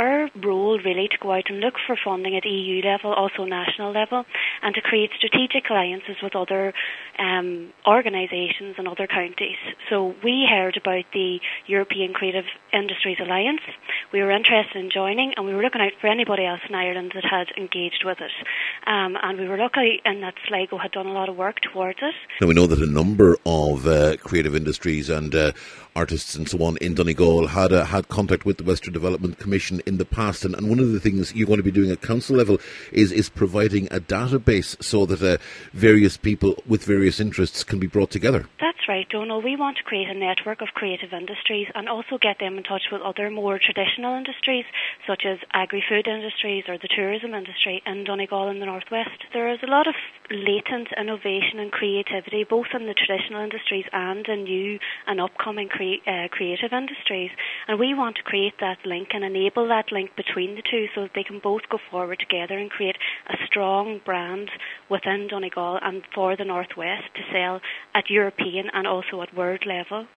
our role really to go out and look for funding at EU level, also national level, and to create strategic alliances with other organisations and other counties. So we heard about the European Creative Industries Alliance. We were interested in joining, and we were looking out for anybody else in Ireland that had engaged with it. And we were lucky in that Sligo had done a lot of work towards it. Now, we know that a number of creative industries and artists and so on in Donegal had contact with the Western Development Commission in the past, and one of the things you're going to be doing at council level is providing a database so that various people with various interests can be brought together. That's right, Donal. We want to create a network of creative industries and also get them in touch with other more traditional industries such as agri-food industries or the tourism industry in Donegal and the Northwest. There is a lot of latent innovation and creativity both in the traditional industries and in new and upcoming creative industries, and we want to create that link and enable that link between the two so that they can both go forward together and create a strong brand within Donegal and for the Northwest to sell at European and also at world level.